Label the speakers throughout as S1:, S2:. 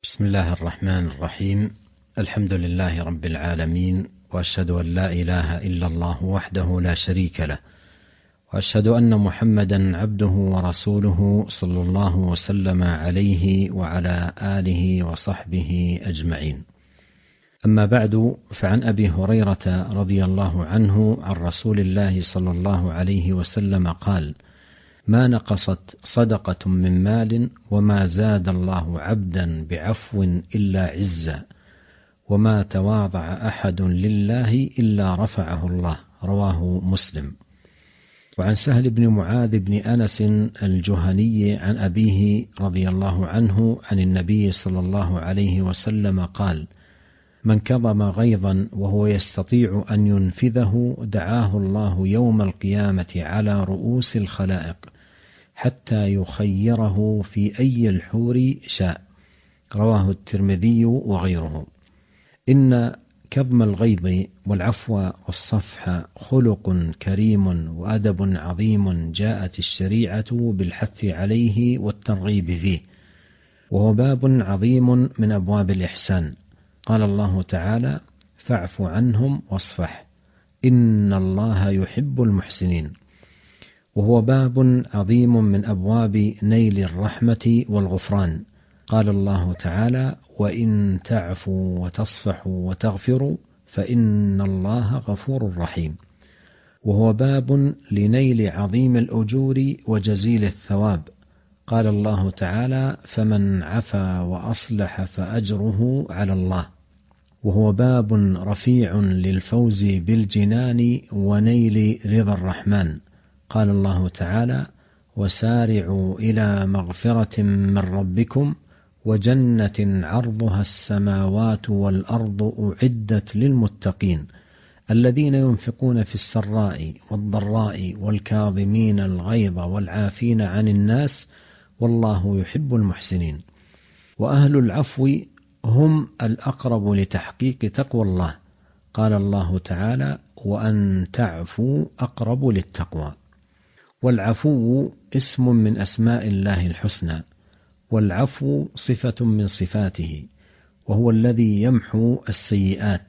S1: بسم الله الرحمن الرحيم. الحمد لله رب العالمين، وأشهد أن لا إله إلا الله وحده لا شريك له، وأشهد أن محمدا عبده ورسوله صلى الله وسلم عليه وعلى آله وصحبه أجمعين. أما بعد، فعن أبي هريرة رضي الله عنه عن رسول الله صلى الله عليه وسلم قال: ما نقصت صدقة من مال وما زاد الله عبدا بعفو إلا عزا، وما تواضع أحد لله إلا رفعه الله. رواه مسلم. وعن سهل بن معاذ بن أنس الجهني عن أبيه رضي الله عنه عن النبي صلى الله عليه وسلم قال: من كظم غيظا وهو يستطيع أن ينفذه دعاه الله يوم القيامة على رؤوس الخلائق حتى يخيره في أي الحور شاء. رواه الترمذي وغيره. إن كظم الغيظ والعفو والصفح خلق كريم وأدب عظيم جاءت الشريعة بالحث عليه والترغيب فيه، وهو باب عظيم من أبواب الإحسان. قال الله تعالى: فاعف عنهم واصفح إن الله يحب المحسنين. وهو باب عظيم من أبواب نيل الرحمة والغفران. قال الله تعالى: وإن تعفوا وتصفحوا وتغفروا فإن الله غفور رحيم. وهو باب لنيل عظيم الأجور وجزيل الثواب. قال الله تعالى: فمن عفا وأصلح فأجره على الله. وهو باب رفيع للفوز بالجنان ونيل رضا الرحمن. قال الله تعالى: وسارعوا إلى مغفرة من ربكم وجنة عرضها السماوات والأرض أعدت للمتقين الذين ينفقون في السراء والضراء والكاظمين الغيظ والعافين عن الناس والله يحب المحسنين. وأهل العفو هم الأقرب لتحقيق تقوى الله. قال الله تعالى: وأن تعفوا أقرب للتقوى. والعفو اسم من أسماء الله الحسنى، والعفو صفة من صفاته، وهو الذي يمحو السيئات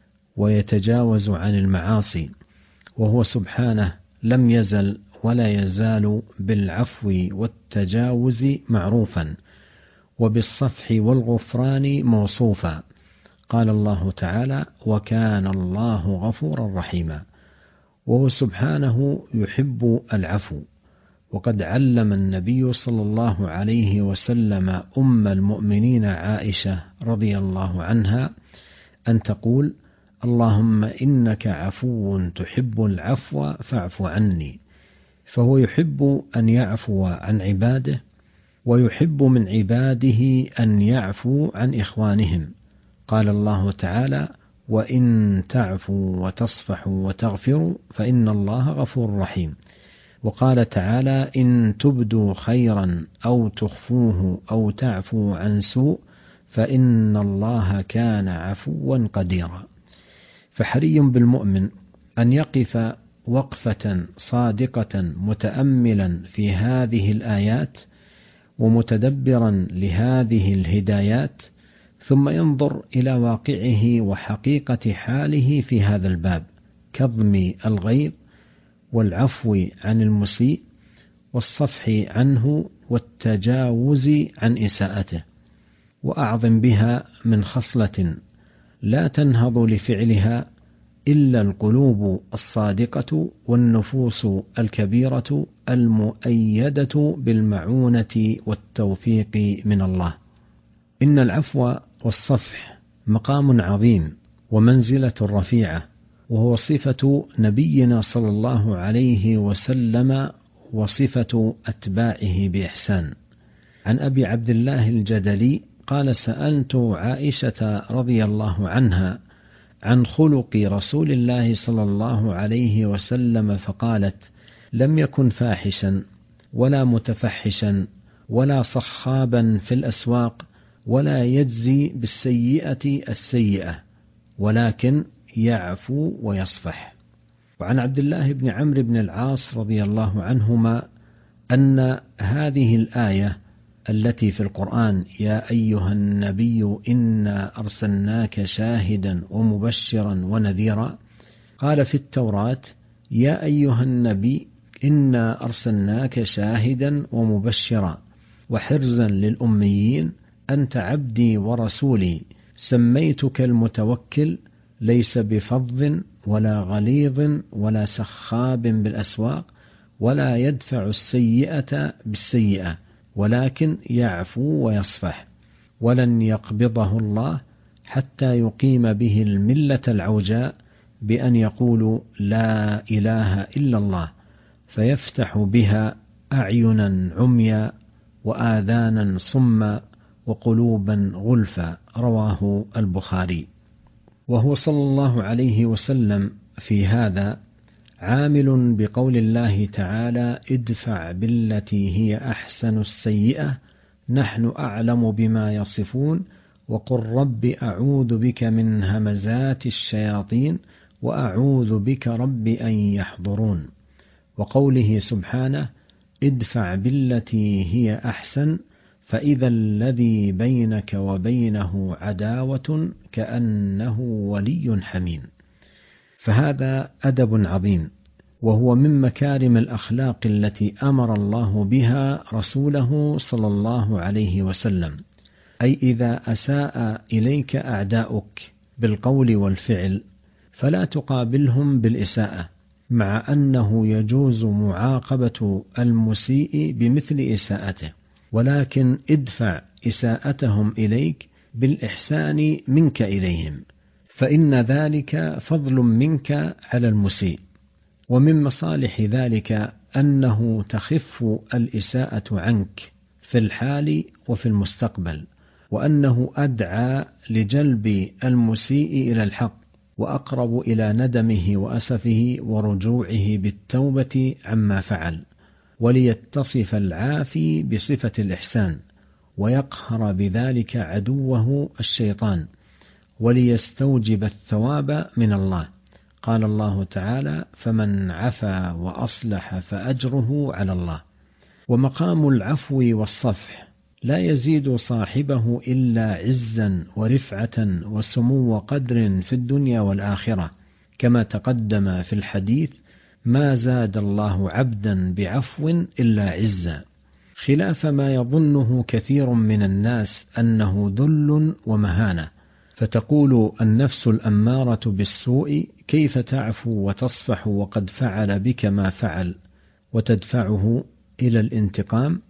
S1: ويتجاوز عن المعاصي. وهو سبحانه لم يزل ولا يزال بالعفو والتجاوز معروفا، وبالصفح والغفران موصوفا. قال الله تعالى: وكان الله غفورا رحيما. وهو سبحانه يحب العفو. وقد علم النبي صلى الله عليه وسلم أم المؤمنين عائشة رضي الله عنها أن تقول: اللهم إنك عفو تحب العفو فاعف عني. فهو يحب أن يعفو عن عباده، ويحب من عباده أن يعفو عن إخوانهم. قال الله تعالى: وإن تعفوا وتصفحوا وتغفروا فإن الله غفور رحيم. وقال تعالى: إن تبدوا خيرا أو تخفوه أو تعفوا عن سوء فإن الله كان عفوا قديرا. فحري بالمؤمن أن يقف وقفة صادقة متأملا في هذه الآيات ومتدبرا لهذه الهدايات، ثم ينظر إلى واقعه وحقيقة حاله في هذا الباب، كظم الغيظ والعفو عن المسيء والصفح عنه والتجاوز عن إساءته، وأعظم بها من خصلة لا تنهض لفعلها إلا القلوب الصادقة والنفوس الكبيرة المؤيدة بالمعونة والتوفيق من الله. إن العفو والصفح مقام عظيم ومنزلة رفيعة، وهو صفة نبينا صلى الله عليه وسلم وصفة أتباعه بإحسان. عن أبي عبد الله الجدلي قال: سألت عائشة رضي الله عنها عن خلق رسول الله صلى الله عليه وسلم فقالت: لم يكن فاحشا ولا متفحشا ولا صخابا في الأسواق ولا يجزي بالسيئة السيئة، ولكن يعفو ويصفح. وعن عبد الله بن عمرو بن العاص رضي الله عنهما أن هذه الآية التي في القرآن: يا أيها النبي إنا أرسلناك شاهدا ومبشرا ونذيرا، قال في التوراة: يا أيها النبي إنا أرسلناك شاهدا ومبشرا وحرزا للأميين أنت عبدي ورسولي سميتك المتوكل ليس بفظ ولا غليظ ولا سخاب بالأسواق ولا يدفع السيئة بالسيئة ولكن يعفو ويصفح، ولن يقبضه الله حتى يقيم به الملة العوجاء بأن يقولوا لا إله إلا الله، فيفتح بها أعينا عميا وآذانا صما وقلوبا غلفا. رواه البخاري. وهو صلى الله عليه وسلم في هذا عامل بقول الله تعالى: ادفع بالتي هي أحسن السيئة نحن أعلم بما يصفون وقل رب أعوذ بك من همزات الشياطين وأعوذ بك رب أن يحضرون. وقوله سبحانه: ادفع بالتي هي أحسن فإذا الذي بينك وبينه عداوة كأنه ولي حميم. فهذا أدب عظيم، وهو من مكارم الأخلاق التي أمر الله بها رسوله صلى الله عليه وسلم. أي إذا أساء إليك أعداؤك بالقول والفعل فلا تقابلهم بالإساءة، مع أنه يجوز معاقبة المسيء بمثل إساءته، ولكن ادفع إساءتهم إليك بالإحسان منك إليهم، فإن ذلك فضل منك على المسيء. ومن مصالح ذلك أنه تخف الإساءة عنك في الحال وفي المستقبل، وأنه أدعى لجلب المسيء إلى الحق وأقرب إلى ندمه وأسفه ورجوعه بالتوبة عما فعل، وليتصف العافي بصفة الإحسان ويقهر بذلك عدوه الشيطان وليستوجب الثواب من الله. قال الله تعالى: فمن عفا وأصلح فأجره على الله. ومقام العفو والصفح لا يزيد صاحبه إلا عزا ورفعة وسمو قدر في الدنيا والآخرة، كما تقدم في الحديث: ما زاد الله عبدا بعفو إلا عزا، خلاف ما يظنه كثير من الناس أنه ذل ومهانة، فتقول النفس الأمارة بالسوء: كيف تعفو وتصفح وقد فعل بك ما فعل، وتدفعه إلى الانتقام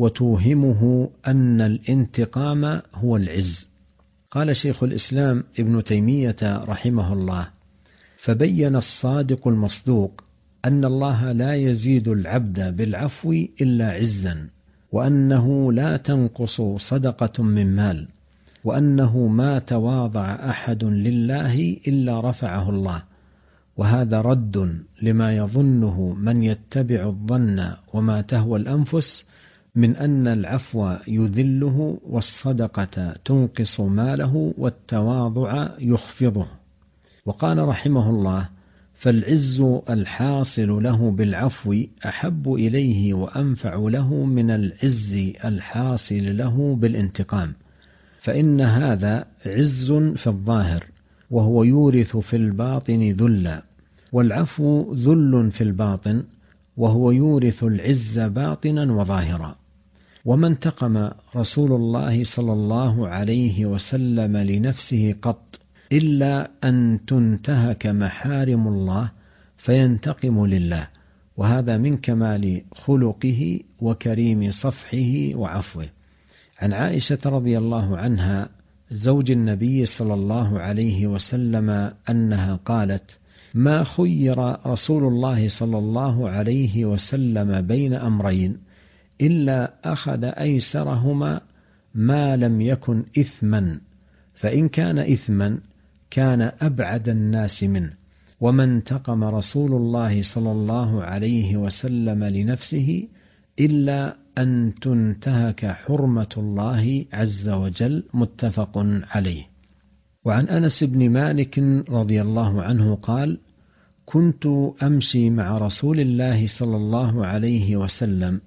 S1: وتوهمه أن الانتقام هو العز. قال شيخ الإسلام ابن تيمية رحمه الله: فبين الصادق المصدوق أن الله لا يزيد العبد بالعفو إلا عزا، وأنه لا تنقص صدقة من مال، وأنه ما تواضع أحد لله إلا رفعه الله. وهذا رد لما يظنه من يتبع الظن وما تهوى الأنفس من أن العفو يذله والصدقة تنقص ماله والتواضع يخفضه. وقال رحمه الله: فالعز الحاصل له بالعفو أحب إليه وأنفع له من العز الحاصل له بالانتقام، فإن هذا عز في الظاهر وهو يورث في الباطن ذلا، والعفو ذل في الباطن وهو يورث العز باطنا وظاهرا. وما انتقم رسول الله صلى الله عليه وسلم لنفسه قط إلا أن تنتهك محارم الله فينتقم لله، وهذا من كمال خلقه وكريم صفحه وعفوه. عن عائشة رضي الله عنها زوج النبي صلى الله عليه وسلم أنها قالت: ما خير رسول الله صلى الله عليه وسلم بين أمرين إلا أخذ أيسرهما ما لم يكن إثما، فإن كان إثما كان أبعد الناس منه. وما انتقم رسول الله صلى الله عليه وسلم لنفسه إلا أن تنتهك حرمة الله عز وجل. متفق عليه. وعن أنس بن مالك رضي الله عنه قال: كنت أمشي مع رسول الله صلى الله عليه وسلم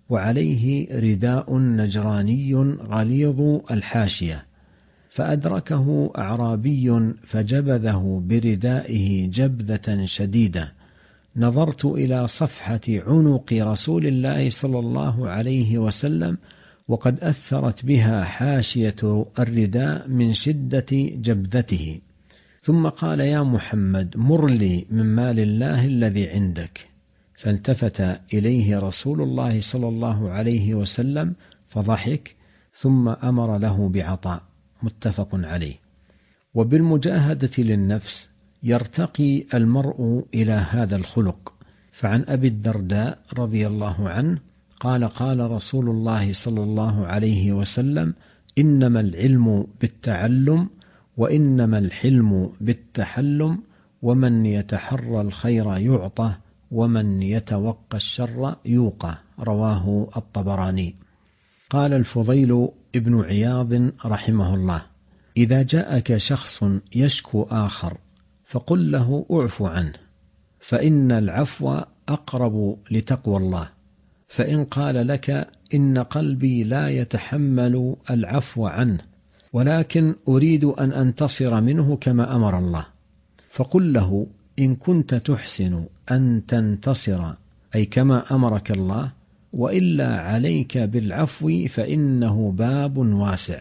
S1: وعليه رداء نجراني غليظ الحاشية، فأدركه أعرابي فجبذه بردائه جبذة شديدة. نظرت إلى صفحة عنق رسول الله صلى الله عليه وسلم وقد أثرت بها حاشية الرداء من شدة جبذته، ثم قال: يا محمد، مر لي من مال الله الذي عندك. فالتفت إليه رسول الله صلى الله عليه وسلم فضحك، ثم أمر له بعطاء. متفق عليه. وبالمجاهدة للنفس يرتقي المرء إلى هذا الخلق. فعن أبي الدرداء رضي الله عنه قال: قال رسول الله صلى الله عليه وسلم: إنما العلم بالتعلم، وإنما الحلم بالتحلم، ومن يتحرى الخير يعطى، ومن يتوقى الشر يوقى. رواه الطبراني. قال الفضيل ابن عياض رحمه الله: إذا جاءك شخص يشكو آخر فقل له اعف عنه، فإن العفو أقرب لتقوى الله. فإن قال لك: إن قلبي لا يتحمل العفو عنه، ولكن أريد أن أنتصر منه كما أمر الله، فقل له: إن كنت تحسن أن تنتصر أي كما أمرك الله، وإلا عليك بالعفو فإنه باب واسع.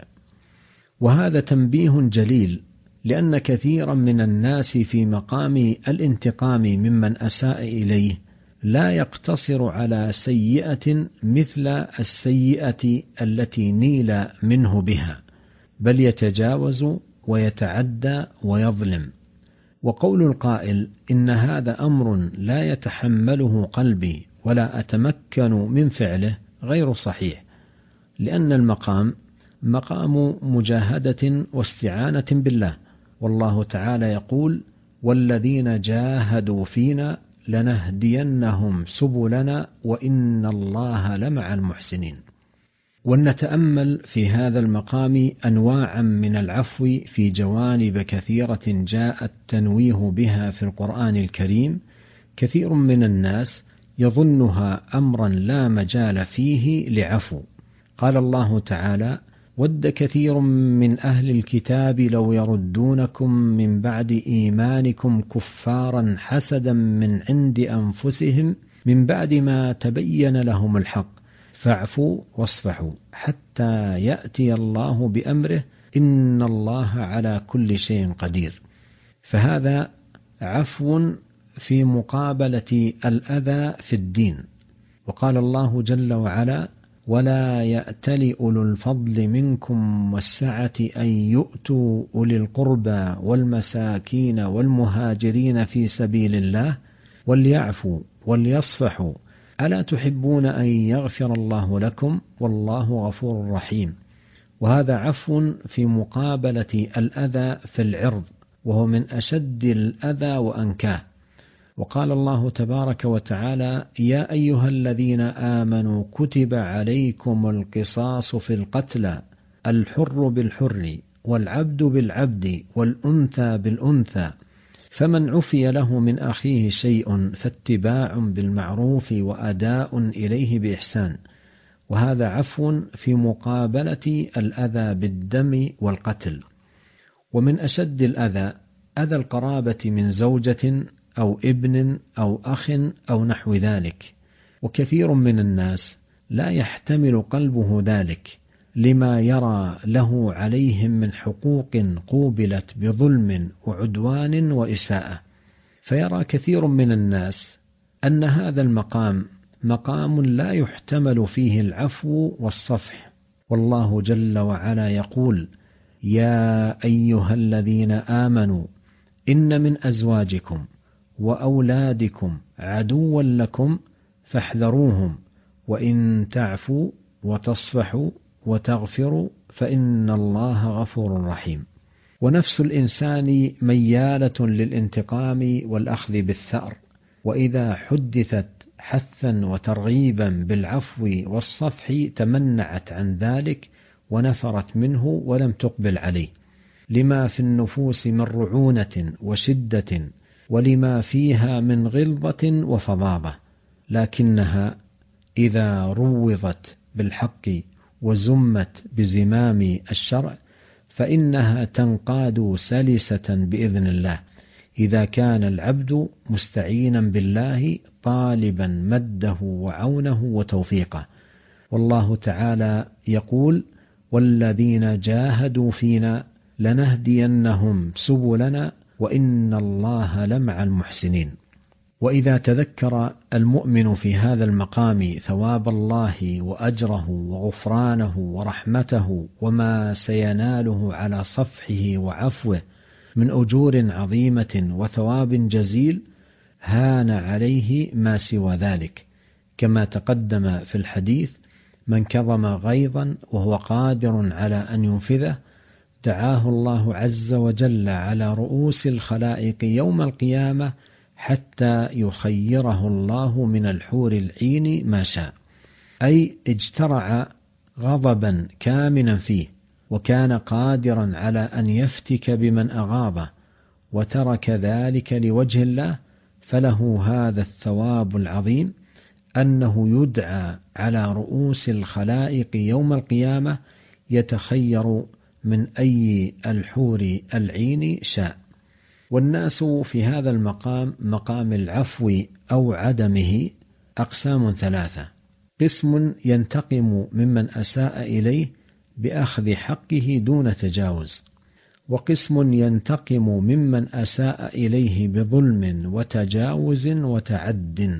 S1: وهذا تنبيه جليل، لأن كثيرا من الناس في مقام الانتقام ممن أساء إليه لا يقتصر على سيئة مثل السيئة التي نيل منه بها، بل يتجاوز ويتعدى ويظلم. وقول القائل: إن هذا أمر لا يتحمله قلبي ولا أتمكن من فعله، غير صحيح، لأن المقام مقام مجاهدة واستعانة بالله، والله تعالى يقول: والذين جاهدوا فينا لنهدينهم سبلنا وإن الله لمع المحسنين. ولنتأمل في هذا المقام أنواعا من العفو في جوانب كثيرة جاء التنويه بها في القرآن الكريم. كثير من الناس يظنها أمرا لا مجال فيه لعفو. قال الله تعالى: ود كثير من أهل الكتاب لو يردونكم من بعد إيمانكم كفارا حسدا من عند أنفسهم من بعد ما تبين لهم الحق فاعفوا واصفحوا حتى يأتي الله بأمره إن الله على كل شيء قدير. فهذا عفو في مقابلة الأذى في الدين. وقال الله جل وعلا: ولا يأتل أولو الفضل منكم والسعة أن يؤتوا أولي القربى والمساكين والمهاجرين في سبيل الله وليعفوا وليصفحوا ألا تحبون أن يغفر الله لكم والله غفور رحيم. وهذا عفو في مقابلة الأذى في العرض، وهو من أشد الأذى وأنكاه. وقال الله تبارك وتعالى: يا أيها الذين آمنوا كتب عليكم القصاص في القتلى الحر بالحر والعبد بالعبد والأنثى بالأنثى، فمن عفي له من أخيه شيء فاتباع بالمعروف وأداء إليه بإحسان. وهذا عفو في مقابلة الأذى بالدم والقتل. ومن أشد الأذى أذى القرابة من زوجة أو ابن أو أخ أو نحو ذلك. وكثير من الناس لا يحتمل قلبه ذلك لما يرى له عليهم من حقوق قوبلت بظلم وعدوان وإساءة، فيرى كثير من الناس أن هذا المقام مقام لا يحتمل فيه العفو والصفح. والله جل وعلا يقول: يا أيها الذين آمنوا إن من أزواجكم وأولادكم عدوا لكم فاحذروهم وإن تعفوا وتصفحوا وتغفروا فإن الله غفور رحيم. ونفس الإنسان ميالة للانتقام والأخذ بالثأر، وإذا حدثت حثا وترغيبا بالعفو والصفح تمنعت عن ذلك ونفرت منه ولم تقبل عليه، لما في النفوس من رعونة وشدة ولما فيها من غلظة وفظاظة، لكنها إذا روضت بالحق وزمت بزمام الشرع فإنها تنقاد سلسة بإذن الله، إذا كان العبد مستعينا بالله طالبا مده وعونه وتوفيقه. والله تعالى يقول: والذين جاهدوا فينا لنهدينهم سبلنا وإن الله لمع المحسنين. وإذا تذكر المؤمن في هذا المقام ثواب الله وأجره وغفرانه ورحمته وما سيناله على صفحه وعفوه من أجور عظيمة وثواب جزيل، هان عليه ما سوى ذلك، كما تقدم في الحديث: من كظم غيظا وهو قادر على أن ينفذه دعاه الله عز وجل على رؤوس الخلائق يوم القيامة حتى يخيره الله من الحور العين ما شاء، أي اجترع غضبا كامنا فيه وكان قادرا على أن يفتك بمن أغاضه وترك ذلك لوجه الله، فله هذا الثواب العظيم أنه يدعى على رؤوس الخلائق يوم القيامة يتخير من أي الحور العين شاء. والناس في هذا المقام، مقام العفو أو عدمه، أقسام ثلاثة: قسم ينتقم ممن أساء إليه بأخذ حقه دون تجاوز، وقسم ينتقم ممن أساء إليه بظلم وتجاوز وتعد،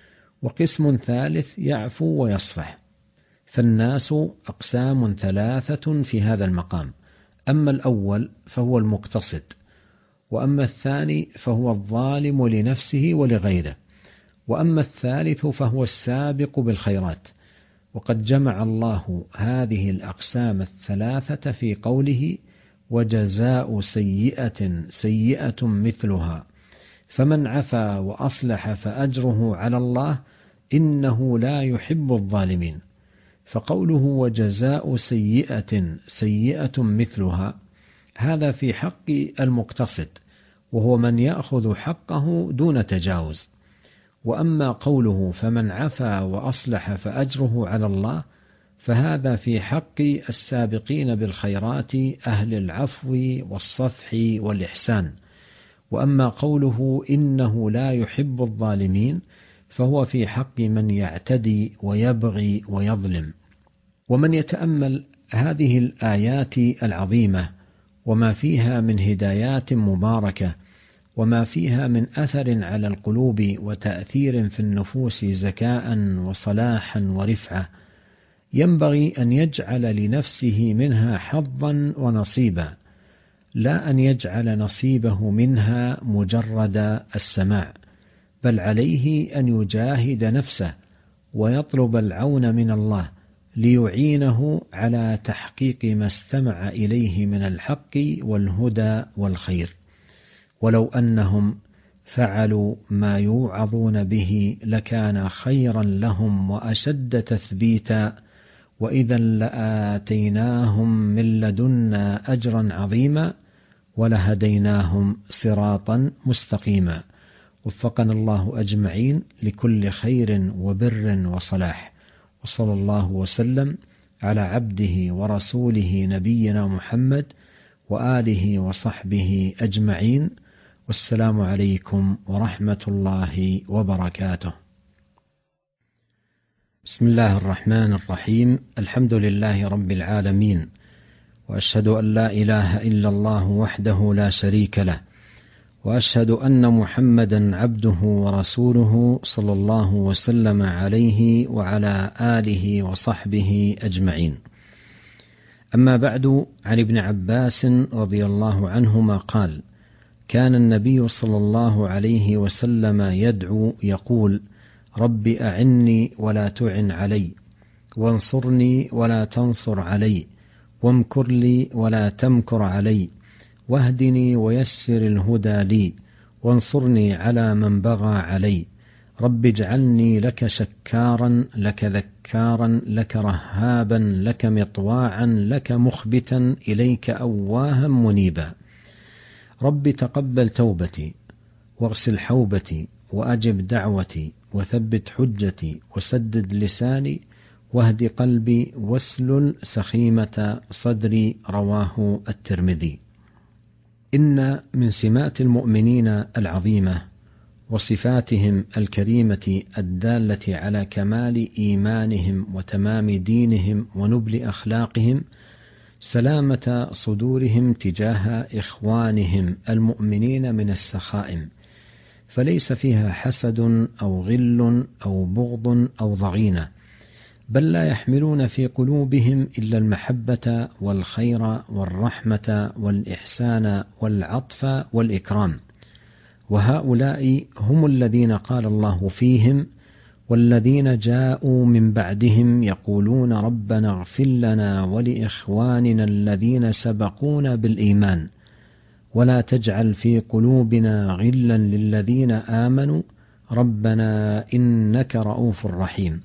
S1: وقسم ثالث يعفو ويصفح. فالناس أقسام ثلاثة في هذا المقام: أما الأول فهو المقتصد، وأما الثاني فهو الظالم لنفسه ولغيره، وأما الثالث فهو السابق بالخيرات. وقد جمع الله هذه الأقسام الثلاثة في قوله: وجزاء سيئة سيئة مثلها، فمن عفا وأصلح فأجره على الله إنه لا يحب الظالمين. فقوله وجزاء سيئة سيئة مثلها هذا في حق المقتصد، وهو من يأخذ حقه دون تجاوز. وأما قوله فمن عفا وأصلح فأجره على الله فهذا في حق السابقين بالخيرات أهل العفو والصفح والإحسان. وأما قوله إنه لا يحب الظالمين فهو في حق من يعتدي ويبغي ويظلم. ومن يتأمل هذه الآيات العظيمة وما فيها من هدايات مباركة وما فيها من أثر على القلوب وتأثير في النفوس زكاء وصلاحا ورفعة، ينبغي أن يجعل لنفسه منها حظا ونصيبا، لا أن يجعل نصيبه منها مجرد السماع، بل عليه أن يجاهد نفسه ويطلب العون من الله ليعينه على تحقيق ما استمع إليه من الحق والهدى والخير. ولو أنهم فعلوا ما يوعظون به لكان خيرا لهم وأشد تثبيتا، وإذا لآتيناهم من لدنا أجرا عظيما ولهديناهم صراطا مستقيما. وفقنا الله أجمعين لكل خير وبر وصلاح، وصلى الله وسلم على عبده ورسوله نبينا محمد وآله وصحبه أجمعين، والسلام عليكم ورحمة الله وبركاته. بسم الله الرحمن الرحيم. الحمد لله رب العالمين، وأشهد أن لا إله إلا الله وحده لا شريك له، وأشهد أن محمدا عبده ورسوله صلى الله وسلم عليه وعلى آله وصحبه أجمعين. أما بعد، عن ابن عباس رضي الله عنهما قال: كان النبي صلى الله عليه وسلم يدعو يقول: رب أعني ولا تعن علي، وانصرني ولا تنصر علي، وامكر لي ولا تمكر علي، واهدني ويسر الهدى لي، وانصرني على من بغى علي. رب اجعلني لك شكارا لك ذكارا لك رهابا لك مطواعا لك مخبتا إليك أواها منيبا. رب تقبل توبتي واغسل حوبتي وأجب دعوتي وثبت حجتي وسدد لساني واهد قلبي واسلل سخيمة صدري. رواه الترمذي. إن من سمات المؤمنين العظيمة وصفاتهم الكريمة الدالة على كمال إيمانهم وتمام دينهم ونبل أخلاقهم سلامة صدورهم تجاه إخوانهم المؤمنين من السخائم، فليس فيها حسد أو غل أو بغض أو ضغينة، بل لا يحملون في قلوبهم إلا المحبة والخير والرحمة والإحسان والعطف والإكرام. وهؤلاء هم الذين قال الله فيهم: والذين جاءوا من بعدهم يقولون ربنا اغفر لنا ولإخواننا الذين سبقونا بالإيمان ولا تجعل في قلوبنا غلا للذين آمنوا ربنا إنك رؤوف رحيم.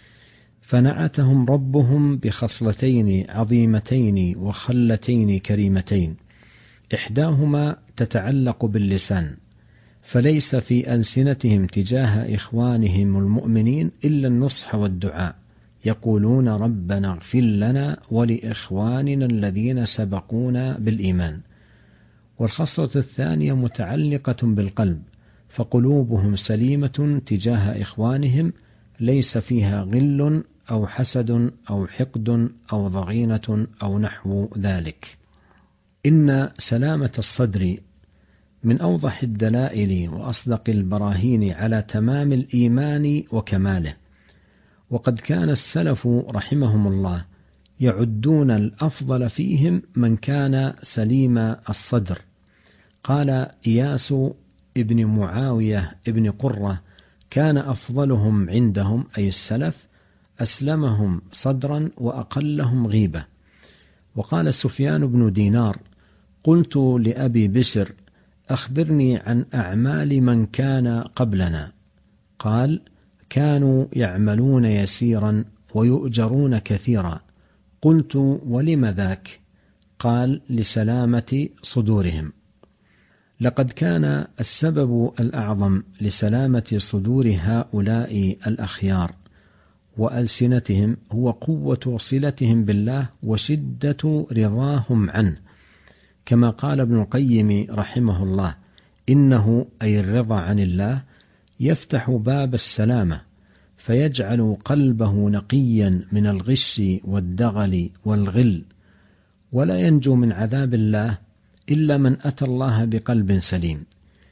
S1: فنعتهم ربهم بخصلتين عظيمتين وخلتين كريمتين، إحداهما تتعلق باللسان، فليس في ألسنتهم تجاه إخوانهم المؤمنين إلا النصح والدعاء، يقولون ربنا اغفر لنا ولإخواننا الذين سبقونا بالإيمان. والخصلة الثانية متعلقة بالقلب، فقلوبهم سليمة تجاه إخوانهم، ليس فيها غل أو حسد أو حقد أو ضغينة أو نحو ذلك. إن سلامة الصدر من أوضح الدلائل وأصدق البراهين على تمام الإيمان وكماله، وقد كان السلف رحمهم الله يعدون الأفضل فيهم من كان سليم الصدر. قال إياس ابن معاوية ابن قرة: كان أفضلهم عندهم أي السلف أسلمهم صدرا وأقلهم غيبة. وقال سفيان بن دينار: قلت لأبي بشر: أخبرني عن أعمال من كان قبلنا. قال: كانوا يعملون يسيرا ويؤجرون كثيرا. قلت: ولم ذاك؟ قال: لسلامة صدورهم. لقد كان السبب الأعظم لسلامة صدور هؤلاء الأخيار وألسنتهم هو قوة صلتهم بالله وشدة رضاهم عنه، كما قال ابن القيم رحمه الله: إنه أي الرضا عن الله يفتح باب السلامة، فيجعل قلبه نقيا من الغش والدغل والغل، ولا ينجو من عذاب الله إلا من أتى الله بقلب سليم.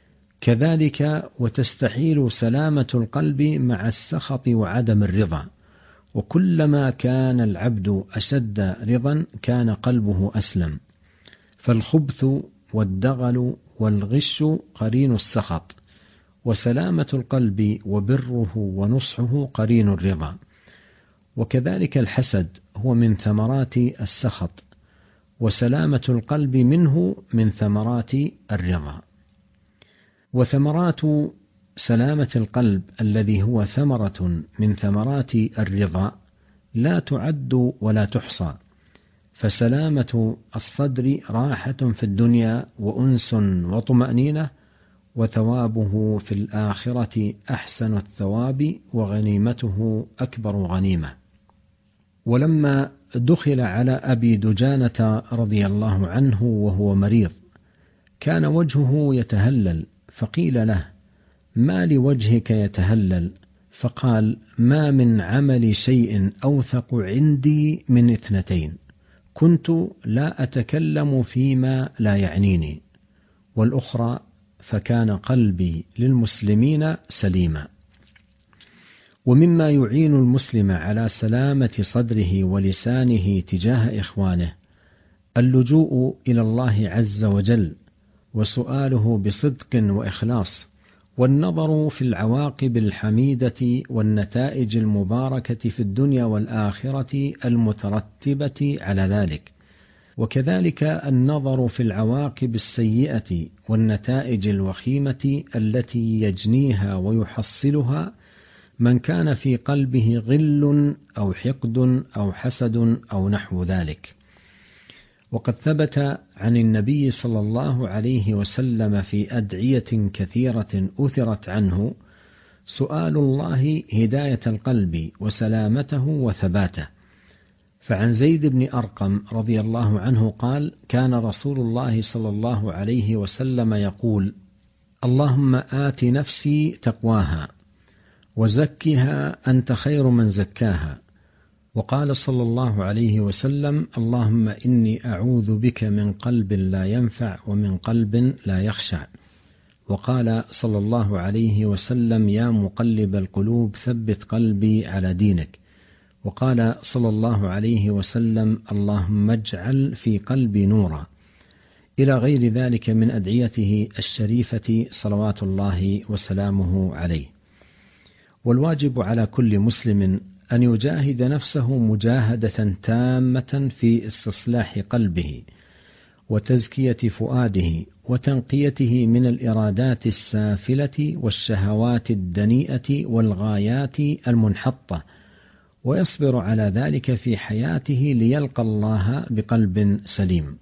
S1: كذلك وتستحيل سلامة القلب مع السخط وعدم الرضا، وكلما كان العبد أشد رضا كان قلبه أسلم، فالخبث والدغل والغش قرين السخط، وسلامة القلب وبره ونصحه قرين الرضا. وكذلك الحسد هو من ثمرات السخط، وسلامة القلب منه من ثمرات الرضا. وثمرات سلامة القلب الذي هو ثمرة من ثمرات الرضا لا تعد ولا تحصى، فسلامة الصدر راحة في الدنيا وأنس وطمأنينة، وثوابه في الآخرة أحسن الثواب وغنيمته أكبر غنيمة. ولما دخل على أبي دجانة رضي الله عنه وهو مريض كان وجهه يتهلل، فقيل له: ما لوجهك يتهلل؟ فقال: ما من عمل شيء أوثق عندي من اثنتين: كنت لا أتكلم فيما لا يعنيني، والأخرى فكان قلبي للمسلمين سليما. ومما يعين المسلم على سلامة صدره ولسانه تجاه إخوانه اللجوء إلى الله عز وجل وسؤاله بصدق وإخلاص، والنظر في العواقب الحميدة والنتائج المباركة في الدنيا والآخرة المترتبة على ذلك، وكذلك النظر في العواقب السيئة والنتائج الوخيمة التي يجنيها ويحصلها من كان في قلبه غل أو حقد أو حسد أو نحو ذلك. وقد ثبت عن النبي صلى الله عليه وسلم في أدعية كثيرة أثرت عنه سؤال الله هداية القلب وسلامته وثباته. فعن زيد بن أرقم رضي الله عنه قال: كان رسول الله صلى الله عليه وسلم يقول: اللهم آت نفسي تقواها وزكها أنت خير من زكاها. وقال صلى الله عليه وسلم: اللهم إني أعوذ بك من قلب لا ينفع ومن قلب لا يخشع. وقال صلى الله عليه وسلم: يا مقلب القلوب ثبت قلبي على دينك. وقال صلى الله عليه وسلم: اللهم اجعل في قلبي نورا، إلى غير ذلك من أدعيته الشريفة صلوات الله وسلامه عليه. والواجب على كل مسلم أن يجاهد نفسه مجاهدة تامة في استصلاح قلبه وتزكية فؤاده وتنقيته من الإرادات السافلة والشهوات الدنيئة والغايات المنحطة، ويصبر على ذلك في حياته ليلقى الله بقلب سليم.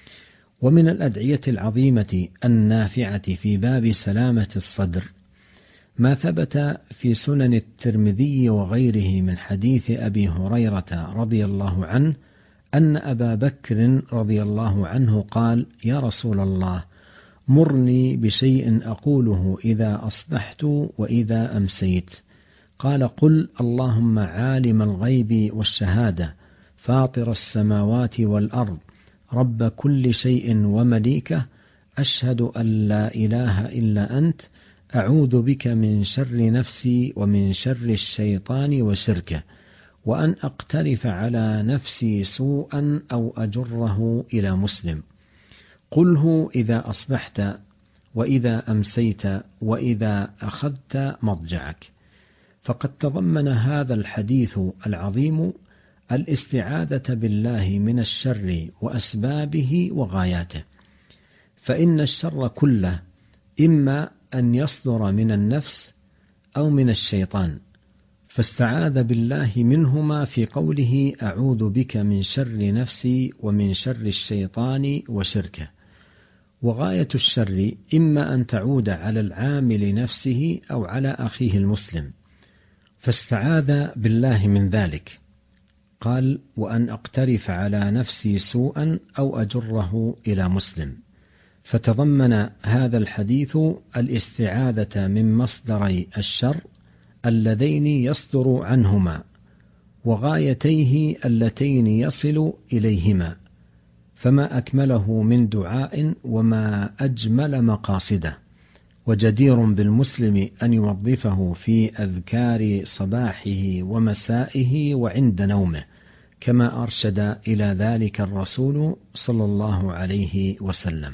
S1: ومن الأدعية العظيمة النافعة في باب سلامة الصدر ما ثبت في سنن الترمذي وغيره من حديث أبي هريرة رضي الله عنه أن أبا بكر رضي الله عنه قال: يا رسول الله، مرني بشيء أقوله إذا أصبحت وإذا أمسيت. قال: قل اللهم عالم الغيب والشهادة فاطر السماوات والأرض رب كل شيء ومليكه، أشهد أن لا إله إلا أنت، أعوذ بك من شر نفسي ومن شر الشيطان وشركه، وأن أقترف على نفسي سوءا أو أجره إلى مسلم. قله إذا أصبحت وإذا أمسيت وإذا أخذت مضجعك. فقد تضمن هذا الحديث العظيم الاستعاذة بالله من الشر وأسبابه وغاياته، فإن الشر كله إما أن يصدر من النفس أو من الشيطان، فاستعاذ بالله منهما في قوله: أعوذ بك من شر نفسي ومن شر الشيطان وشركه. وغاية الشر إما أن تعود على العامل نفسه أو على أخيه المسلم، فاستعاذ بالله من ذلك. قال: وأن أقترف على نفسي سوءا أو أجره إلى مسلم. فتضمن هذا الحديث الاستعاذة من مصدري الشر اللذين يصدر عنهما وغايتيه اللتين يصل إليهما، فما أكمله من دعاء وما أجمل مقاصده. وجدير بالمسلم أن يوظفه في أذكار صباحه ومسائه وعند نومه، كما أرشد إلى ذلك الرسول صلى الله عليه وسلم.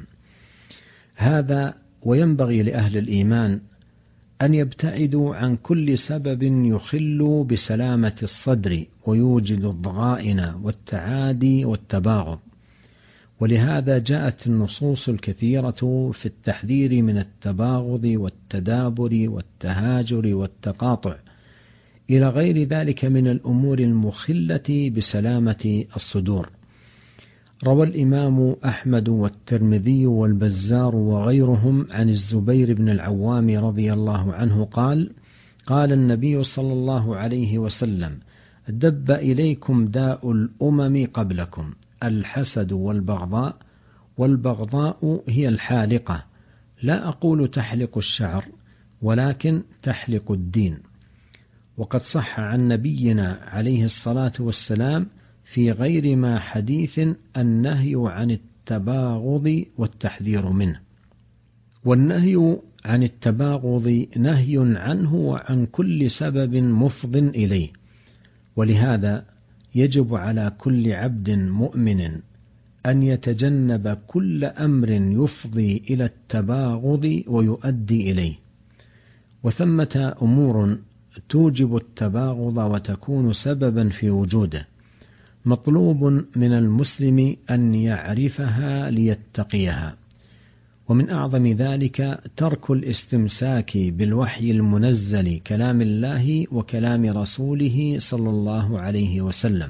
S1: هذا وينبغي لأهل الإيمان أن يبتعدوا عن كل سبب يخل بسلامة الصدر ويوجد الضغائن والتعادي والتباغض. ولهذا جاءت النصوص الكثيرة في التحذير من التباغض والتدابر والتهاجر والتقاطع إلى غير ذلك من الأمور المخلة بسلامة الصدور. روى الإمام أحمد والترمذي والبزار وغيرهم عن الزبير بن العوام رضي الله عنه قال: قال النبي صلى الله عليه وسلم: دب إليكم داء الأمم قبلكم، الحسد والبغضاء، والبغضاء هي الحالقة، لا أقول تحلق الشعر ولكن تحلق الدين. وقد صح عن نبينا عليه الصلاة والسلام في غير ما حديث النهي عن التباغض والتحذير منه. والنهي عن التباغض نهي عنه وعن كل سبب مفض إليه. ولهذا يجب على كل عبد مؤمن أن يتجنب كل أمر يفضي إلى التباغض ويؤدي إليه. وثمة أمور توجب التباغض وتكون سببا في وجوده، مطلوب من المسلم أن يعرفها ليتقيها. ومن أعظم ذلك ترك الاستمساك بالوحي المنزل كلام الله وكلام رسوله صلى الله عليه وسلم،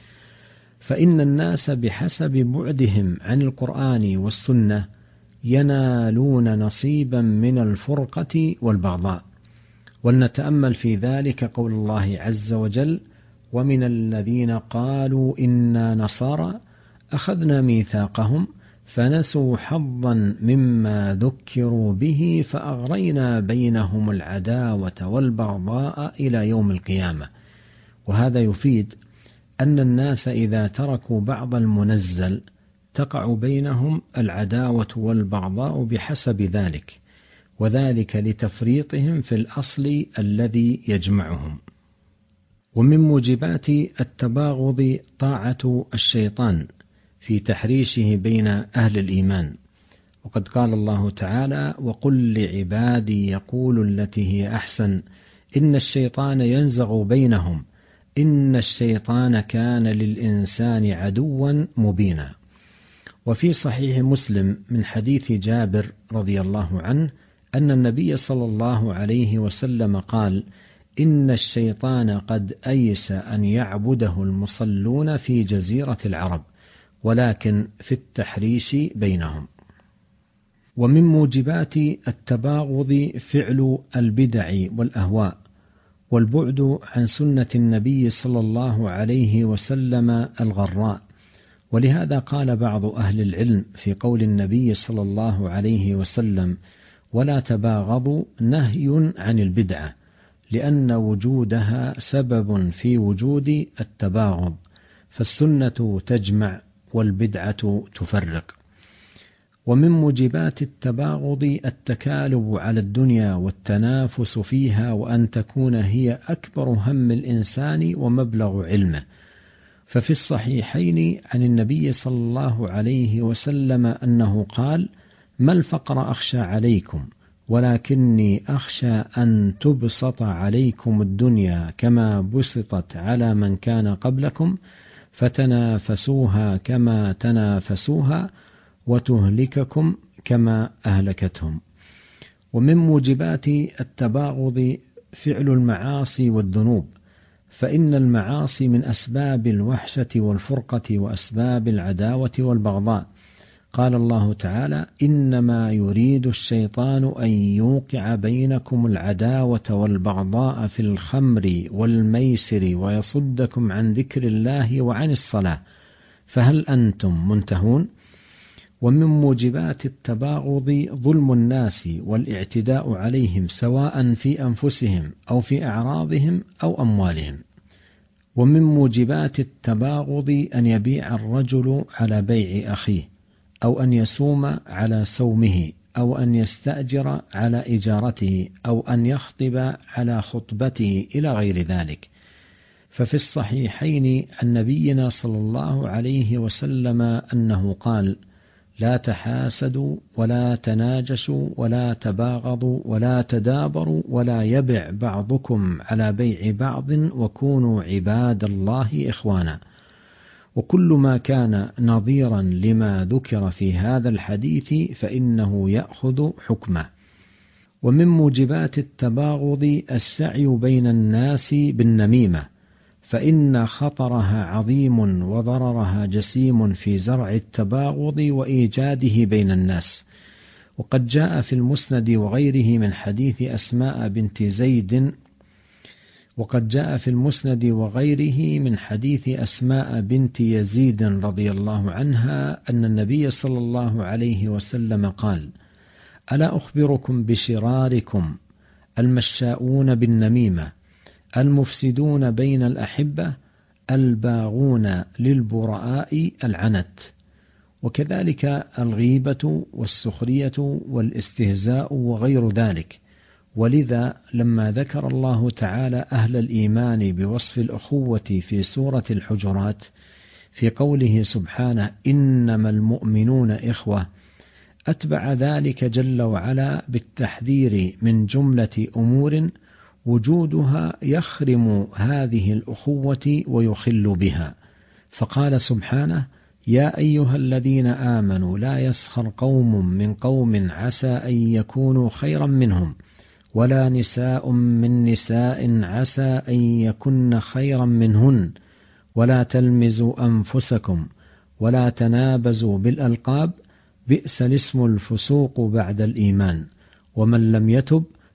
S1: فإن الناس بحسب بعدهم عن القرآن والسنة ينالون نصيبا من الفرقة والبغضاء. ولنتأمل في ذلك قول الله عز وجل: ومن الذين قالوا إنا نصارى أخذنا ميثاقهم فنسوا حظا مما ذكروا به فأغرينا بينهم العداوة والبغضاء إلى يوم القيامة. وهذا يفيد أن الناس إذا تركوا بعض المنزل تقع بينهم العداوة والبغضاء بحسب ذلك، وذلك لتفريطهم في الأصل الذي يجمعهم. ومن موجبات التباغض طاعة الشيطان في تحريشه بين أهل الإيمان، وقد قال الله تعالى: وقل لعبادي يقولوا التي هي أحسن إن الشيطان ينزغ بينهم إن الشيطان كان للإنسان عدوا مبينا. وفي صحيح مسلم من حديث جابر رضي الله عنه أن النبي صلى الله عليه وسلم قال: إن الشيطان قد أيس أن يعبده المصلون في جزيرة العرب، ولكن في التحريش بينهم. ومن موجبات التباغض فعل البدع والأهواء، والبعد عن سنة النبي صلى الله عليه وسلم الغراء. ولهذا قال بعض أهل العلم في قول النبي صلى الله عليه وسلم: ولا تباغضوا، نهي عن البدعة، لأن وجودها سبب في وجود التباغض، فالسنة تجمع والبدعة تفرق. ومن موجبات التباغض التكالب على الدنيا والتنافس فيها، وأن تكون هي أكبر هم الإنسان ومبلغ علمه. ففي الصحيحين عن النبي صلى الله عليه وسلم أنه قال: ما الفقر أخشى عليكم، ولكني أخشى أن تبسط عليكم الدنيا كما بسطت على من كان قبلكم فتنافسوها كما تنافسوها وتهلككم كما أهلكتهم. ومن موجبات التباغض فعل المعاصي والذنوب، فإن المعاصي من أسباب الوحشة والفرقة وأسباب العداوة والبغضاء. قال الله تعالى: إنما يريد الشيطان أن يوقع بينكم العداوة والبغضاء في الخمر والميسر ويصدكم عن ذكر الله وعن الصلاة، فهل أنتم منتهون؟ ومن موجبات التباغض ظلم الناس والاعتداء عليهم، سواء في أنفسهم أو في أعراضهم أو أموالهم. ومن موجبات التباغض أن يبيع الرجل على بيع أخيه، أو أن يصوم على صومه، أو أن يستأجر على إجارته، أو أن يخطب على خطبته إلى غير ذلك. ففي الصحيحين عن نبينا صلى الله عليه وسلم أنه قال: لا تحاسدوا ولا تناجشوا ولا تباغضوا ولا تدابروا ولا يبع بعضكم على بيع بعض وكونوا عباد الله إخوانا. وكل ما كان نظيرا لما ذكر في هذا الحديث فإنه يأخذ حكمه. ومن موجبات التباغض السعي بين الناس بالنميمة، فإن خطرها عظيم وضررها جسيم في زرع التباغض وإيجاده بين الناس. وقد جاء في المسند وغيره من حديث أسماء بنت زيد بنت يزيد رضي الله عنها أن النبي صلى الله عليه وسلم قال: ألا أخبركم بشراركم المشاؤون بالنميمة المفسدون بين الأحبة الباغون للبراء العنت. وكذلك الغيبة والسخرية والاستهزاء وغير ذلك. ولذا لما ذكر الله تعالى أهل الإيمان بوصف الأخوة في سورة الحجرات في قوله سبحانه: إنما المؤمنون إخوة، أتبع ذلك جل وعلا بالتحذير من جملة أمور وجودها يخرم هذه الأخوة ويخل بها، فقال سبحانه: يا أيها الذين آمنوا لا يسخر قوم من قوم عسى أن يكونوا خيرا منهم، ولا نساء من نساء عسى أن يكن خيرا منهن، ولا تلمزوا أنفسكم، ولا تنابزوا بالألقاب، بئس الاسم الفسوق بعد الإيمان، ومن لم يتب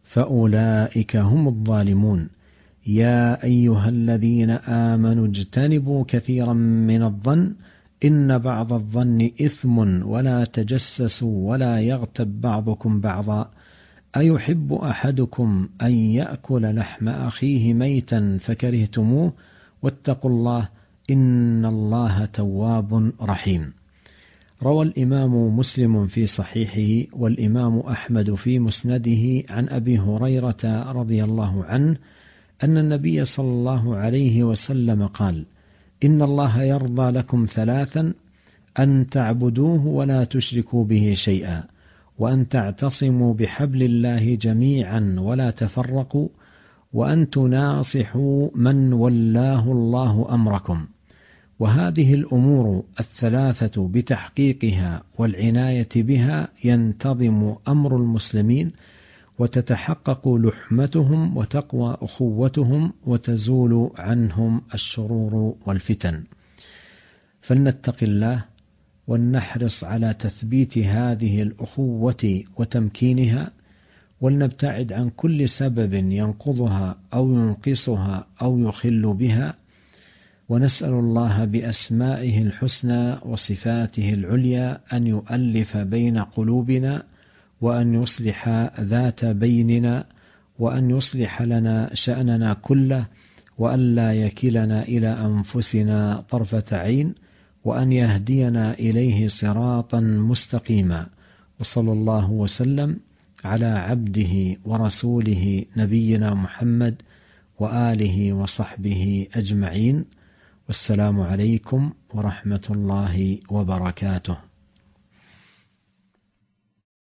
S1: فأولئك هم الظالمون. يا أيها الذين آمنوا اجتنبوا كثيرا من الظن إن بعض الظن إثم ولا تجسسوا ولا يغتب بعضكم بعضا أيحب أحدكم أن يأكل لحم أخيه ميتا فكرهتموه واتقوا الله إن الله تواب رحيم. روى الإمام مسلم في صحيحه والإمام أحمد في مسنده عن أبي هريرة رضي الله عنه أن النبي صلى الله عليه وسلم قال: إن الله يرضى لكم ثلاثا: أن تعبدوه ولا تشركوا به شيئا، وأن تعتصموا بحبل الله جميعا ولا تفرقوا، وأن تناصحوا من ولاه الله أمركم. وهذه الأمور الثلاثة بتحقيقها والعناية بها ينتظم أمر المسلمين، وتتحقق لحمتهم وتقوى أخوتهم، وتزول عنهم الشرور والفتن. فلنتق الله ولنحرص على تثبيت هذه الأخوة وتمكينها، ولنبتعد عن كل سبب ينقضها أو ينقصها أو يخل بها، ونسأل الله بأسمائه الحسنى وصفاته العليا أن يؤلف بين قلوبنا، وأن يصلح ذات بيننا، وأن يصلح لنا شأننا كله، وأن لا يكلنا إلى أنفسنا طرفة عين، وأن يهدينا إليه صراطا مستقيما. وصلى الله وسلم على عبده ورسوله نبينا محمد وآله وصحبه أجمعين، والسلام عليكم ورحمة الله وبركاته.